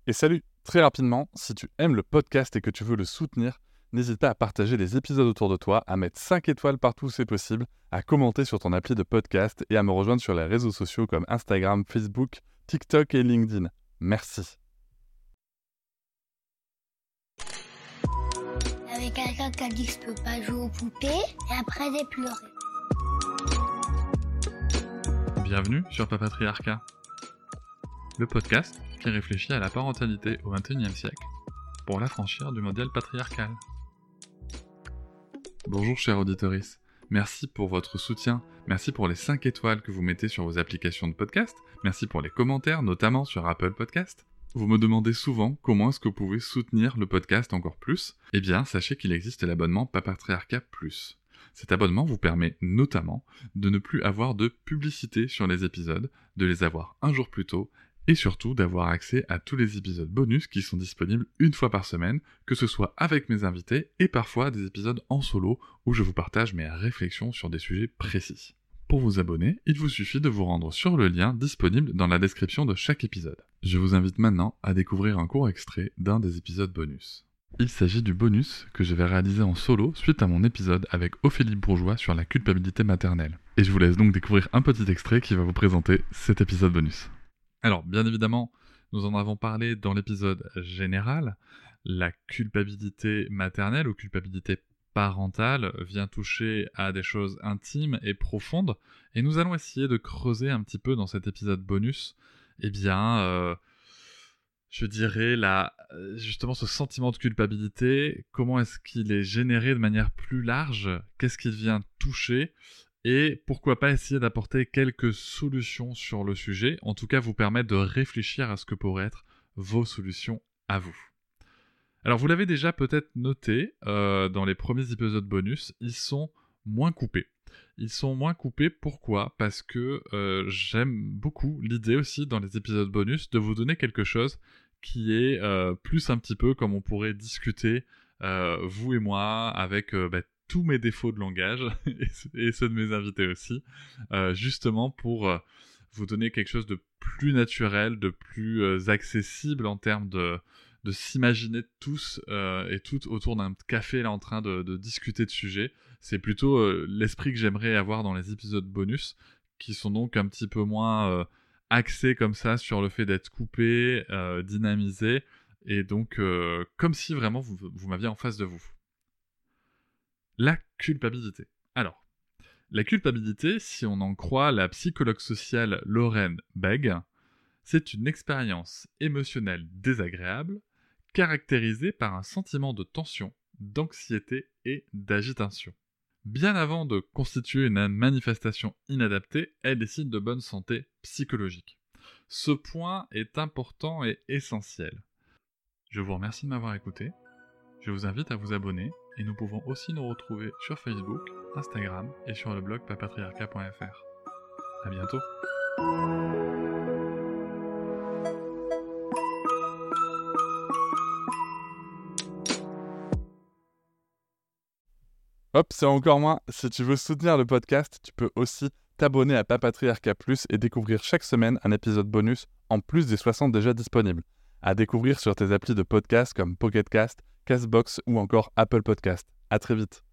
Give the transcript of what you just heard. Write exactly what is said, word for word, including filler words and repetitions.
Et salut, très rapidement, si tu aimes le podcast et que tu veux le soutenir, n'hésite pas à partager les épisodes autour de toi, à mettre cinq étoiles partout où c'est possible, à commenter sur ton appli de podcast et à me rejoindre sur les réseaux sociaux comme Instagram, Facebook, TikTok et LinkedIn. Merci. Il y avait quelqu'un qui a dit que je peux pas jouer aux poupées et après j'ai pleuré. Bienvenue sur Papatriarcat, le podcast qui réfléchit à la parentalité au vingt et unième siècle pour l'affranchir du modèle patriarcal. Bonjour chers auditeuristes, merci pour votre soutien, merci pour les cinq étoiles que vous mettez sur vos applications de podcast, merci pour les commentaires, notamment sur Apple Podcast. Vous me demandez souvent comment est-ce que vous pouvez soutenir le podcast encore plus. Eh bien, sachez qu'il existe l'abonnement Papatriarcat Plus. Cet abonnement vous permet notamment de ne plus avoir de publicité sur les épisodes, de les avoir un jour plus tôt, et surtout d'avoir accès à tous les épisodes bonus qui sont disponibles une fois par semaine, que ce soit avec mes invités et parfois des épisodes en solo où je vous partage mes réflexions sur des sujets précis. Pour vous abonner, il vous suffit de vous rendre sur le lien disponible dans la description de chaque épisode. Je vous invite maintenant à découvrir un court extrait d'un des épisodes bonus. Il s'agit du bonus que je vais réaliser en solo suite à mon épisode avec Ophélie Bourgeois sur la culpabilité maternelle. Et je vous laisse donc découvrir un petit extrait qui va vous présenter cet épisode bonus. Alors, bien évidemment, nous en avons parlé dans l'épisode général. La culpabilité maternelle ou culpabilité parentale vient toucher à des choses intimes et profondes. Et nous allons essayer de creuser un petit peu dans cet épisode bonus, eh bien, euh, je dirais, la, justement ce sentiment de culpabilité, comment est-ce qu'il est généré de manière plus large, qu'est-ce qu'il vient toucher, et pourquoi pas essayer d'apporter quelques solutions sur le sujet, en tout cas vous permettre de réfléchir à ce que pourraient être vos solutions à vous. Alors vous l'avez déjà peut-être noté, euh, dans les premiers épisodes bonus, ils sont moins coupés. Ils sont moins coupés, pourquoi ? Parce que euh, j'aime beaucoup l'idée aussi dans les épisodes bonus de vous donner quelque chose qui est euh, plus un petit peu comme on pourrait discuter, euh, vous et moi, avec euh, bah, tous mes défauts de langage et ceux de mes invités aussi, euh, justement pour euh, vous donner quelque chose de plus naturel, de plus euh, accessible en termes de, de s'imaginer tous euh, et toutes autour d'un café là en train de, de discuter de sujets. C'est plutôt euh, l'esprit que j'aimerais avoir dans les épisodes bonus, qui sont donc un petit peu moins euh, axés comme ça sur le fait d'être coupés, euh, dynamisés, et donc euh, comme si vraiment vous, vous m'aviez en face de vous. La culpabilité. Alors, la culpabilité, si on en croit la psychologue sociale Lauren Begg, c'est une expérience émotionnelle désagréable, caractérisée par un sentiment de tension, d'anxiété et d'agitation. Bien avant de constituer une manifestation inadaptée, elle est signe de bonne santé psychologique. Ce point est important et essentiel. Je vous remercie de m'avoir écouté. Je vous invite à vous abonner et nous pouvons aussi nous retrouver sur Facebook, Instagram et sur le blog papatriarcat point f r. À bientôt. Hop, c'est encore moins. Si tu veux soutenir le podcast, tu peux aussi t'abonner à Papatriarcat Plus et découvrir chaque semaine un épisode bonus en plus des soixante déjà disponibles. À découvrir sur tes applis de podcast comme Pocket Cast, Castbox ou encore Apple Podcast. À très vite.